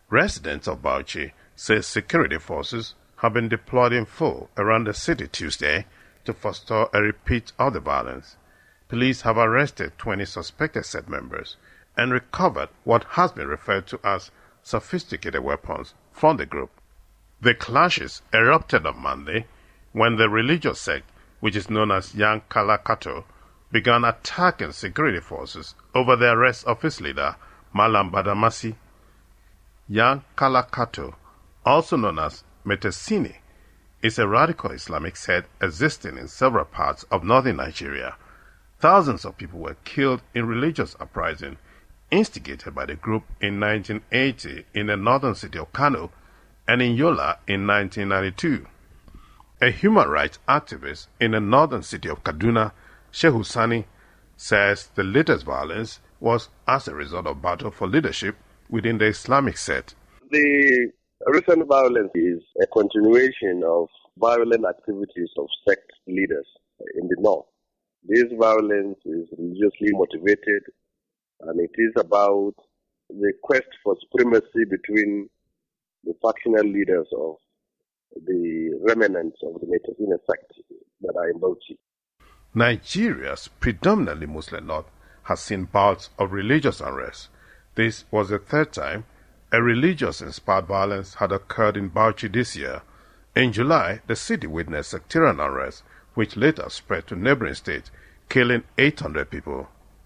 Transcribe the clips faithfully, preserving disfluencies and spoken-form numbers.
Residents of Bauchi say security forces have been deployed in full around the city Tuesday to forestall a repeat of the violence. Police have arrested twenty suspected set members and recovered what has been referred to as sophisticated weapons from the group. The clashes erupted on Monday when the religious sect, which is known as Yan Kalakato, began attacking security forces over the arrest of its leader, Malam Badamasi. Yan Kalakato, also known as Metesini, is a radical Islamic sect existing in several parts of northern Nigeria. Thousands of people were killed in religious uprising instigated by the group in nineteen eighty in the northern city of Kano and in Yola in nineteen ninety-two. A human rights activist in the northern city of Kaduna, Shehu Sani, says the latest violence was as a result of battle for leadership within the Islamic sect. The recent violence is a continuation of violent activities of sect leaders in the north. This violence is religiously motivated, and it is about the quest for supremacy between the factional leaders of the remnants of the Metesina sect that are in Bauchi. Nigeria's predominantly Muslim north has seen bouts of religious unrest. This was the third time a religious-inspired violence had occurred in Bauchi this year. In July, the city witnessed sectarian unrest, which later spread to neighboring states, killing eight hundred people.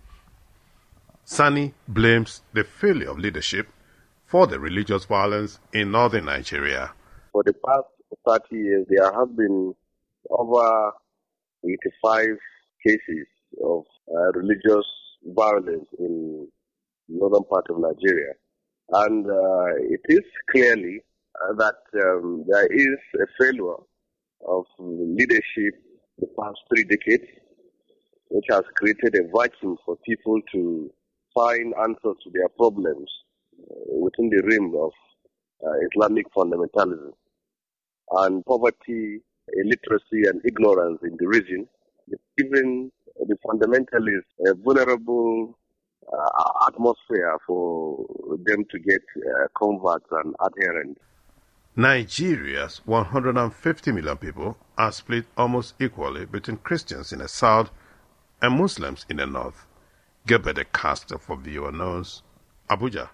Sani blames the failure of leadership for the religious violence in northern Nigeria. For the past thirty years, there have been over eighty-five cases of uh, religious violence in the northern part of Nigeria. And uh, it is clearly uh, that um, there is a failure of leadership the past three decades, which has created a vacuum for people to find answers to their problems uh, within the realm of uh, Islamic fundamentalism. And poverty, illiteracy, and ignorance in the region, even the fundamentalists, a vulnerable uh, atmosphere for them to get uh, converts and adherents. Nigeria's one hundred fifty million people are split almost equally between Christians in the south and Muslims in the north. Gebede Caster for V O A News, Abuja.